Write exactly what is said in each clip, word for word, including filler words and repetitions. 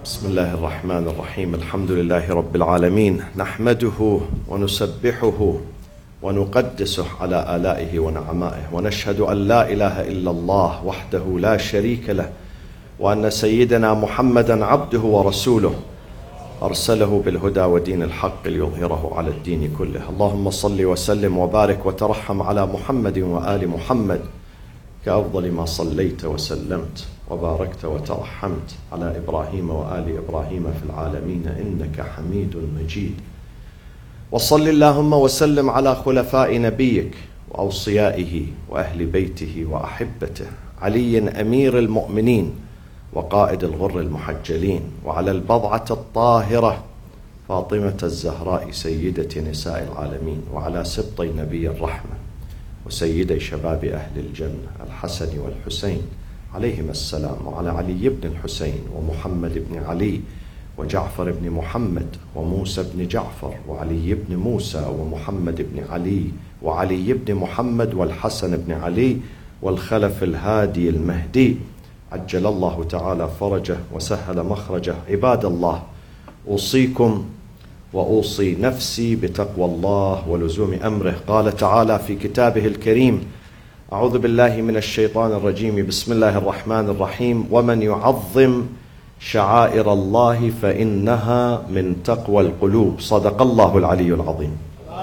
بسم الله الرحمن الرحيم الحمد لله رب العالمين نحمده ونسبحه ونقدسه على آلائه ونعمائه ونشهد أن لا إله إلا الله وحده لا شريك له وأن سيدنا محمدا عبده ورسوله أرسله بالهدى ودين الحق ليظهره على الدين كله. اللهم صل وسلم وبارك وترحم على محمد وآل محمد كأفضل ما صليت وسلمت وباركت وترحمت على إبراهيم وآل إبراهيم في العالمين إنك حميد مجيد. وصل اللهم وسلم على خلفاء نبيك وأوصيائه وأهل بيته وأحبته علي أمير المؤمنين وقائد الغر المحجلين، وعلى البضعة الطاهرة فاطمة الزهراء سيدة نساء العالمين، وعلى سبطي نبي الرحمة وسيدي شباب أهل الجنة الحسن والحسين عليهما السلام، وعلى علي بن الحسين ومحمد بن علي وجعفر بن محمد وموسى بن جعفر وعلي بن موسى ومحمد بن علي وعلي بن محمد والحسن بن علي والخلف الهادي المهدي عجل الله تعالى فرجه وسهل مخرجه. عباد الله، أوصيكم وأوصي نفسي بتقوى الله ولزوم أمره. قال تعالى في كتابه الكريم: أعوذ بالله من الشيطان الرجيم، بسم الله الرحمن الرحيم: ومن يعظم شعائر الله فإنها من تقوى القلوب. صدق الله العلي العظيم.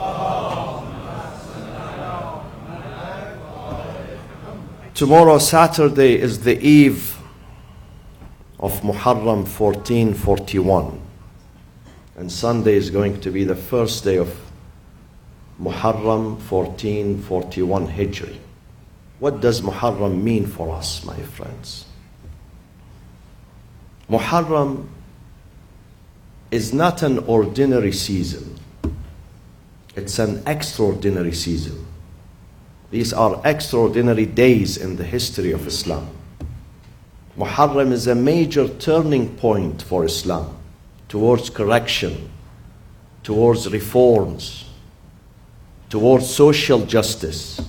Tomorrow, Saturday, is the eve of Muharram fourteen forty-one. And Sunday is going to be the first day of Muharram fourteen forty-one Hijri. What does Muharram mean for us, my friends? Muharram is not an ordinary season. It's an extraordinary season. These are extraordinary days in the history of Islam. Muharram is a major turning point for Islam towards correction, towards reforms, towards social justice.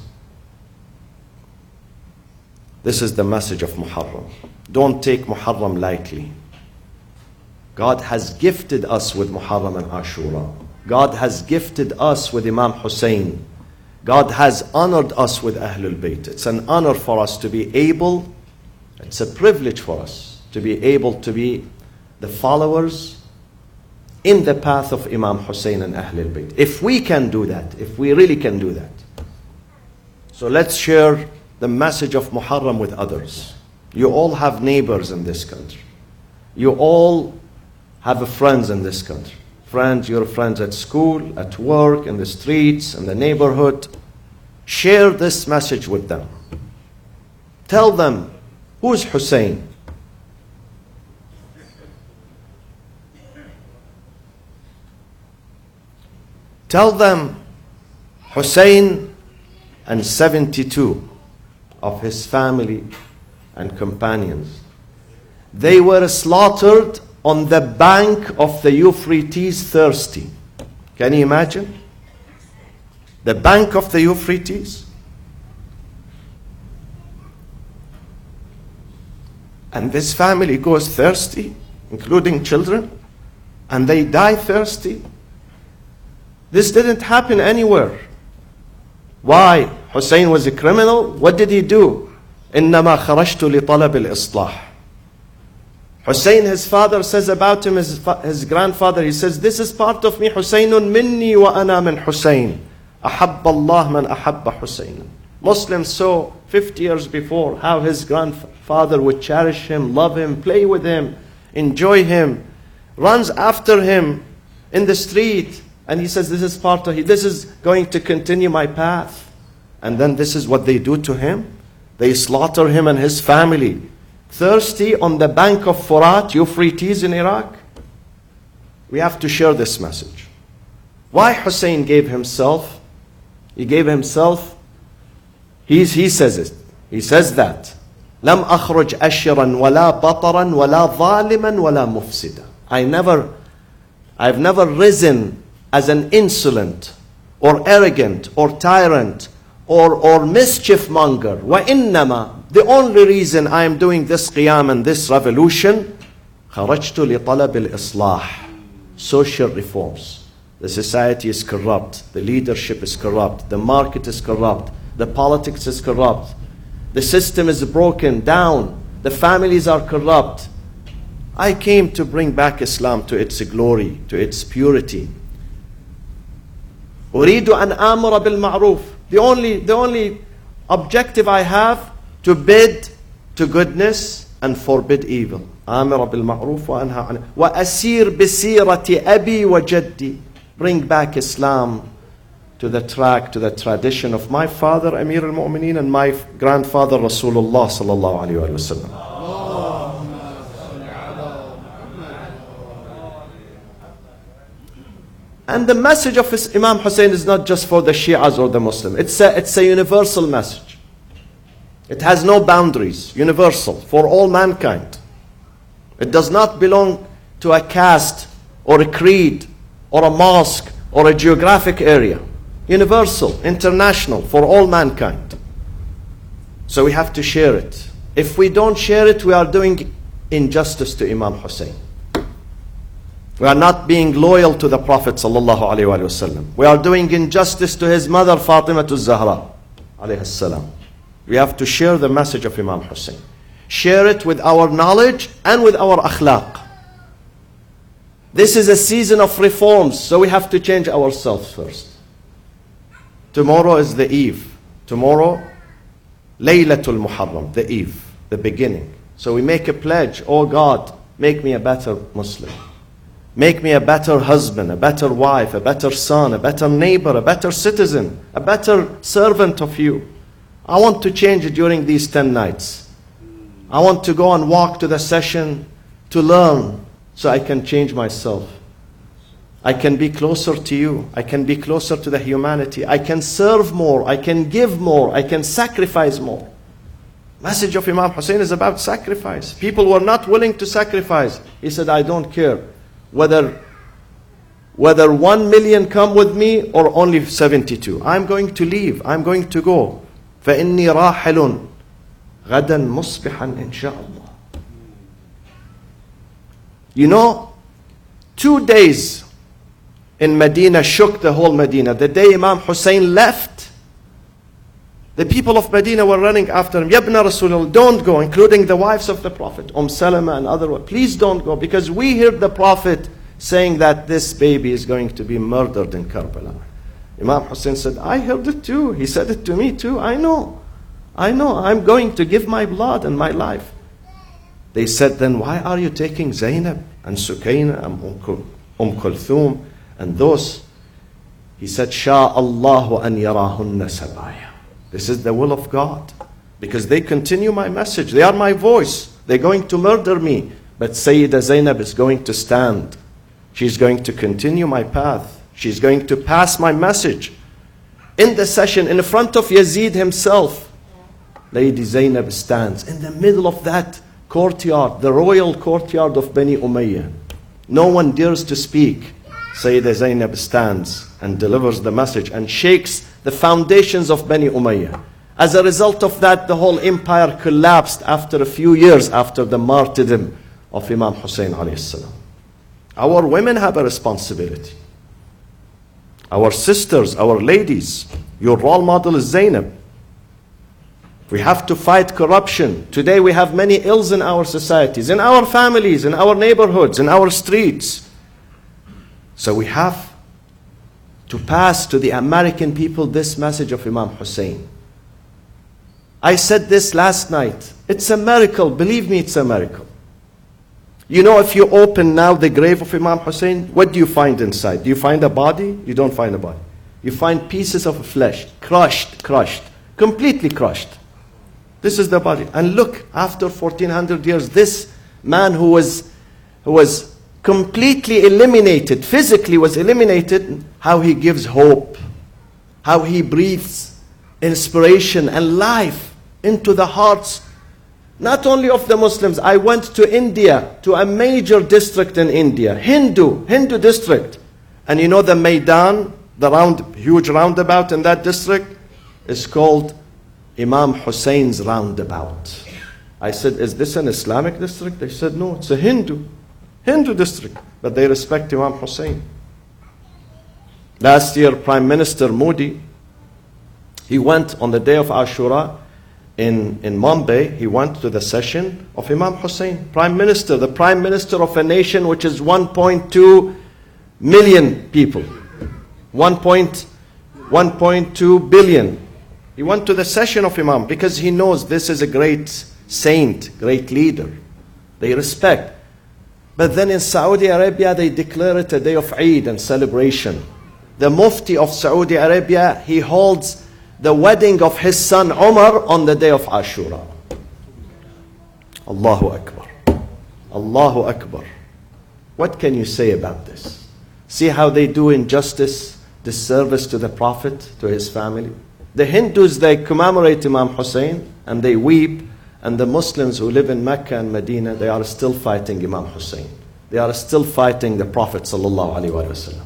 This is the message of Muharram. Don't take Muharram lightly. God has gifted us with Muharram and Ashura. God has gifted us with Imam Hussein. God has honored us with Ahlul Bayt. It's an honor for us to be able, it's a privilege for us to be able to be the followers in the path of Imam Hussein and Ahlul Bayt. If we can do that, if we really can do that. So let's share the message of Muharram with others. You all have neighbors in this country. You all have friends in this country. Friends, your friends at school, at work, in the streets, in the neighborhood. Share this message with them. Tell them, who's Hussein? Tell them, Hussein and seventy-two of his family and companions, they were slaughtered on the bank of the Euphrates, thirsty. Can you imagine? The bank of the Euphrates. And this family goes thirsty, including children, and they die thirsty. This didn't happen anywhere. Why? Hussein was a criminal? What did he do? إنما خرجت لطلب الإصلاح. Hussein, his father, says about him, his, his grandfather, he says, this is part of me. Husaynun minni wa ana min Husayn. Ahabba Allah man ahabba Husayn. Muslims saw fifty years before how his grandfather would cherish him, love him, play with him, enjoy him, runs after him in the street. And he says, this is part of, this is going to continue my path. And then this is what they do to him. They slaughter him and his family. Thirsty on the bank of Furat, Euphrates in Iraq. We have to share this message. Why Hussein gave himself? He gave himself, he's, he says it. He says that. لم أخرج أشرا ولا بطرا ولا ظالما ولا مفسدا. I never, I've never risen as an insolent or arrogant or tyrant or, or mischief monger. وإنما, the only reason I am doing this qiyam and this revolution خرجت لطلب الإصلاح. Social reforms. The society is corrupt. The leadership is corrupt. The market is corrupt. The politics is corrupt. The system is broken down. The families are corrupt. I came to bring back Islam to its glory, to its purity. أريد أن آمر بالمعروف. The only, the only objective I have, to bid to goodness and forbid evil. آمر بالمعروف وأنهى عنه وأسير بسيرة أبي وجدي. Bring back Islam to the track, to the tradition of my father Amir al-Mu'mineen and my grandfather Rasulullah sallallahu alayhi wa sallam. And the message of Imam Hussein is not just for the Shias or the Muslim. It's a, it's a universal message. It has no boundaries. Universal for all mankind. It does not belong to a caste or a creed or a mosque or a geographic area. Universal, international, for all mankind. So we have to share it. If we don't share it, we are doing injustice to Imam Hussein. We are not being loyal to the Prophet sallallahu alaihi wasallam. We are doing injustice to his mother Fatima Zahra alayhi salam. We have to share the message of Imam Hussein. Share it with our knowledge and with our akhlaq. This is a season of reforms, so we have to change ourselves first. Tomorrow is the eve. Tomorrow, Laylatul Muharram, the eve, the beginning. So we make a pledge, oh God, make me a better Muslim. Make me a better husband, a better wife, a better son, a better neighbor, a better citizen, a better servant of you. I want to change it during these ten nights. I want to go and walk to the session to learn so I can change myself. I can be closer to you. I can be closer to the humanity. I can serve more. I can give more. I can sacrifice more. Message of Imam Hussein is about sacrifice. People were not willing to sacrifice. He said, I don't care whether whether one million come with me or only seventy-two. I'm going to leave. I'm going to go. فَإِنِّي رَاحِلٌ غَدًا مُصْبِحًا إِنْ شَاءَ اللَّهِ. You know, two days in Medina shook the whole Medina. The day Imam Hussein left, the people of Medina were running after him. Yabna Rasulullah, don't go, including the wives of the Prophet, Umm Salama and other ones. Please don't go, because we heard the Prophet saying that this baby is going to be murdered in Karbala. Imam Hussein said, I heard it too. He said it to me too. I know. I know. I'm going to give my blood and my life. They said, then why are you taking Zainab and Sukayna and Umm Kulthum and those? He said, Sha Allahu an yarahunna sabaya. This is the will of God. Because they continue my message. They are my voice. They're going to murder me. But Sayyida Zainab is going to stand. She's going to continue my path. She's going to pass my message. In the session, in front of Yazid himself, Lady Zainab stands in the middle of that courtyard, the royal courtyard of Bani Umayyah. No one dares to speak. Sayyida Zainab stands and delivers the message and shakes the foundations of Bani Umayyah. As a result of that, the whole empire collapsed after a few years after the martyrdom of Imam Hussein alayhi salam. Our women have a responsibility. Our sisters, our ladies, your role model is Zainab. We have to fight corruption. Today we have many ills in our societies, in our families, in our neighborhoods, in our streets. So we have to pass to the American people this message of Imam Hussein. I said this last night. It's a miracle. Believe me, it's a miracle. You know, if you open now the grave of Imam Hussein, what do you find inside? Do you find a body? You don't find a body. You find pieces of flesh, crushed, crushed, completely crushed. This is the body. And look, after fourteen hundred years, this man who was, who was completely eliminated, physically was eliminated, how he gives hope, how he breathes inspiration and life into the hearts, not only of the Muslims. I went to India, to a major district in India, Hindu, Hindu district. And you know the Maidan, the round, huge roundabout in that district, is called Imam Hussein's roundabout. I said, is this an Islamic district? They said, no, it's a Hindu. Hindu district, but they respect Imam Hussein. Last year, Prime Minister Modi, he went on the day of Ashura in, in Mumbai, he went to the session of Imam Hussein. Prime Minister, the Prime Minister of a nation which is one point two million people. one point two billion. He went to the session of Imam because he knows this is a great saint, great leader. They respect. But then in Saudi Arabia, they declare it a day of Eid and celebration. The Mufti of Saudi Arabia, he holds the wedding of his son Umar on the day of Ashura. Allahu Akbar. Allahu Akbar. What can you say about this? See how they do injustice, disservice to the Prophet, to his family. The Hindus, they commemorate Imam Hussein and they weep. And the Muslims who live in Mecca and Medina, they are still fighting Imam Hussein. They are still fighting the Prophet sallallahu alaihi wasallam.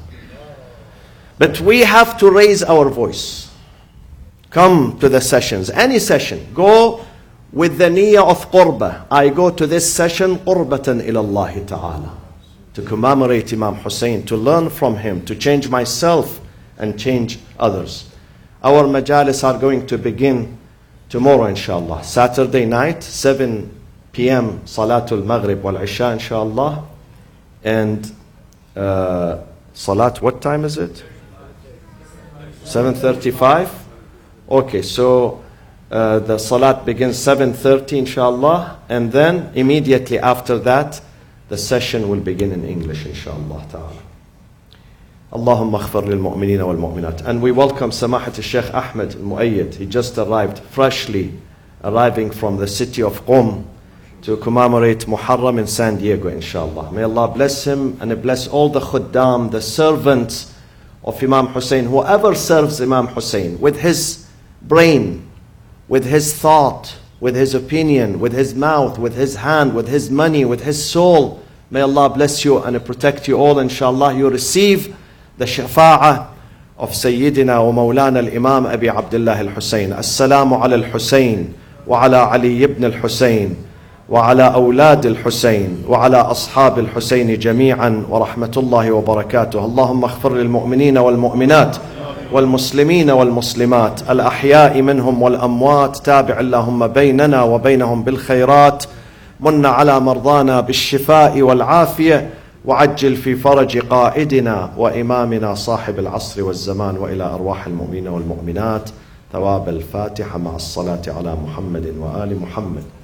But we have to raise our voice. Come to the sessions, any session. Go with the niyyah of qurba. I go to this session qurbatan ila Allah ta'ala. To commemorate Imam Hussein, to learn from him, to change myself and change others. Our majalis are going to begin tomorrow, inshallah. Saturday night, seven p m Salatul Maghrib wal Isha, inshallah. And uh, Salat, what time is it? seven thirty-five? Okay, so uh, the Salat begins seven thirty, inshallah. And then immediately after that, the session will begin in English, inshallah ta'ala. Allahumma aghfir lil mu'minina wal mu'minat. And we welcome Samahat al-Sheikh Ahmed al-Muayyid. He just arrived, freshly arriving from the city of Qom to commemorate Muharram in San Diego, inshallah. May Allah bless him and bless all the khuddam, the servants of Imam Hussein, whoever serves Imam Hussein, with his brain, with his thought, with his opinion, with his mouth, with his hand, with his money, with his soul. May Allah bless you and protect you all, inshallah. You receive the shafa'ah of Sayyidina wa Mawlana al-Imam Abi Abdullah al-Hussein. Assalamu ala al-Hussein wa ala Ali ibn al-Hussein wa ala awlad al-Hussein wa ala ashab al-Hussein jami'an wa rahmatullahi wa barakatuh. Allahumma aghfir lil mu'minina wal mu'minat wal muslimina wal muslimat al ahya'i minhum wal amwat. Tabi' Allahumma baynana wa baynahum bil khayrat. Munna ala mardana bil shifa'i wal afiyah. وعجل في فرج قائدنا وإمامنا صاحب العصر والزمان وإلى أرواح المؤمنين والمؤمنات. ثواب الفاتحة مع الصلاة على محمد وآل محمد.